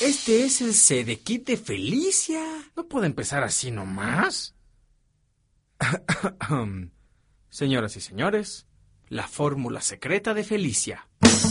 Este es el Sedekit de Felicia. ¿No puede empezar así nomás? Señoras y señores, la fórmula secreta de Felicia.